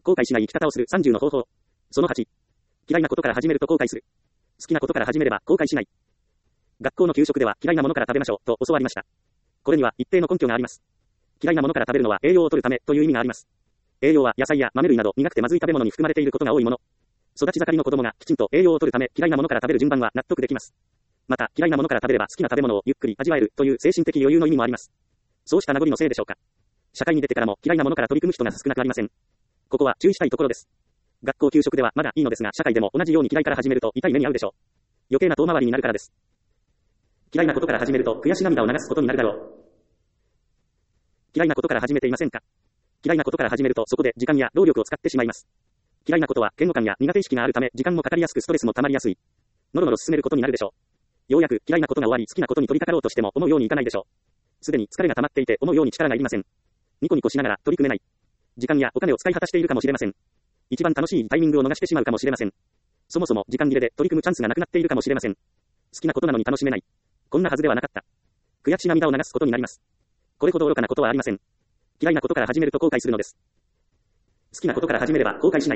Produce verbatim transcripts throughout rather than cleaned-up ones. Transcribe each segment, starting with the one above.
後悔しない生き方をするさんじゅうの方法。そのはち。嫌いなことから始めると後悔する。好きなことから始めれば後悔しない。学校の給食では嫌いなものから食べましょうと教わりました。これには一定の根拠があります。嫌いなものから食べるのは栄養を取るためという意味があります。栄養は野菜や豆類など苦くてまずい食べ物に含まれていることが多いもの。育ち盛りの子供がきちんと栄養を取るため嫌いなものから食べる順番は納得できます。また嫌いなものから食べれば好きな食べ物をゆっくり味わえるという精神的余裕の意味もあります。そうした名残のせいでしょうか。社会に出てからも嫌いなものから取り組む人が少なくありません。ここは注意したいところです。学校給食ではまだいいのですが、社会でも同じように嫌いから始めると痛い目に遭うでしょう。余計な遠回りになるからです。嫌いなことから始めると悔し涙を流すことになるだろう。嫌いなことから始めていませんか？嫌いなことから始めるとそこで時間や労力を使ってしまいます。嫌いなことは嫌悪感や苦手意識があるため時間もかかりやすくストレスも溜まりやすい。のろのろ進めることになるでしょう。ようやく嫌いなことが終わり好きなことに取り掛かろうとしても思うようにいかないでしょう。すでに疲れが溜まっていて思うように力がいりません。ニコニコしながら取り組めない。時間やお金を使い果たしているかもしれません。一番楽しいタイミングを逃してしまうかもしれません。そもそも時間切れで取り組むチャンスがなくなっているかもしれません。好きなことなのに楽しめない。こんなはずではなかった。悔し涙を流すことになります。これほど愚かなことはありません。嫌いなことから始めると後悔するのです。好きなことから始めれば後悔しない。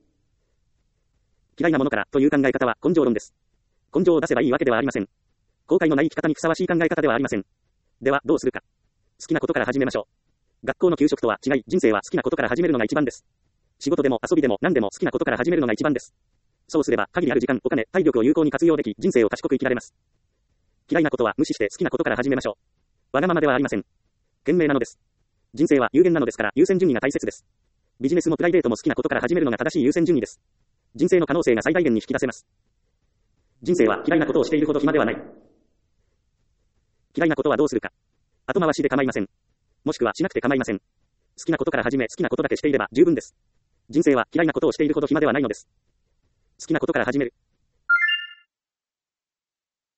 嫌いなものからという考え方は根性論です。根性を出せばいいわけではありません。後悔のない生き方にふさわしい考え方ではありません。ではどうするか。好きなことから始めましょう。学校の給食とは違い、人生は好きなことから始めるのが一番です。仕事でも遊びでも何でも好きなことから始めるのが一番です。そうすれば限りある時間、お金、体力を有効に活用でき、人生を賢く生きられます。嫌いなことは無視して好きなことから始めましょう。わがままではありません。賢明なのです。人生は有限なのですから優先順位が大切です。ビジネスもプライベートも好きなことから始めるのが正しい優先順位です。人生の可能性が最大限に引き出せます。人生は嫌いなことをしているほど暇ではない。嫌いなことはどうするか。後回しで構いません。もしくはしなくて構いません。好きなことから始め好きなことだけしていれば十分です。人生は嫌いなことをしているほど暇ではないのです。好きなことから始める。